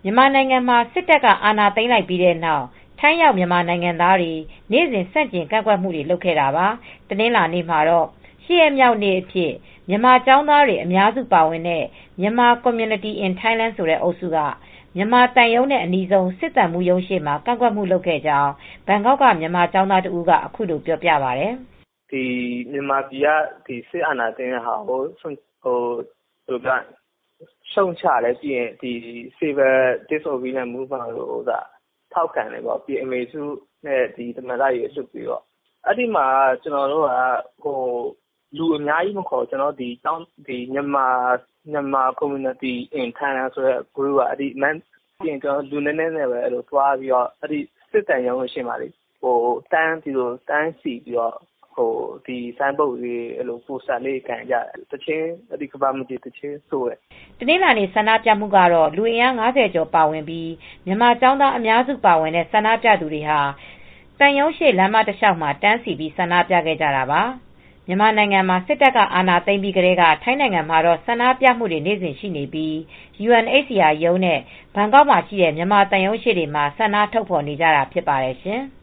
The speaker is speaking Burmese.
မြန်မာနိုင်ငံမှာစစ်တပ်ကအာဏာသိမ်းလိုက်ပြီးတဲ့နောက်ထိုင်းရောက်မြန်မာနိုင်ငံသားတွေနေ့စဉ်ဆန့်ကျင်ကန့်ကွက်မှုတွေလုပ်ခဲ့တာပါ။တနင်္လာနေ့မှာတော့8 ရက်မြောက်နေ့အဖြစ်မြန်မာကျောင်းသားတွေအများစုပါဝင်တဲ့ Myanmar Community in Thailand ဆိုတဲ့အုပ်စုကမြန်မာသံရုံးနဲ့အနီးဆုံးစစ်သံမှူးရုံးရှေ့မှာကန့်ကွက်မှုလုပ်ခဲ့ကြောင်းဘန်ကောက်ကမြန်မာကျောင်းသားတဦးကအခုလိုပြောပြပါတယ်။မြန်မာပြည်ကစစ်အာဏာသိမ်းတဲ့ဟာကိုရှုံချတယ်ပြီးရင်Civil Disobedience Movement ကိုထောက်ခံတယ်ပေါ့။အမေစုနဲ့သမ္မတကြီးကိုလွှတ်ပြီးတော့အဲဒီမှာကျနော်တို့ကလူအများကြီးမခေါ်မြန်မာ Community in Thailand ဆိုတဲ့ group ကလူနည်းနည်းနဲ့ပဲသွားပြီးတော့စစ်သံရုံးရှေ့မှာတန်းစီပြီးတော့ဆိုင်းဘုတ်ပိုစတာလေးကိုင်ကြတယ်ကမ္ဘာမတီသီချင်းဆိုတယ်တနင်္လာနေ့ဆန္ဒပြမှုကတော့လူအင်အား50ကျော်ပါဝင်ပြီးမြန်မာကျောင်းသားအများစုပါဝင်တဲ့ဆန္ဒပြသူတွေဟာသံရုံးရှေ့လမ်းမတလျှောက်မှာတန်းစီပြီးဆန္ဒပြခဲ့ကြတာပါမြန်မာနိုင်ငံမှာစစ်တပ်ကအာဏာသိမ်းပြီးကတည်းကထိုင်းနိုင်ငံမှာတော့ဆန္ဒပြမှုတွေနေ့စဉ်ရှိနေပြီး UNHCR ရုံးနဲ့ဘန်ကောက်မှာရှိတဲ့မြန်မာသံရုံးရှေ့တွေမှာဆန္ဒထုတ်ဖော်နေကြတာဖြစ်ပါတယ်ရှင်။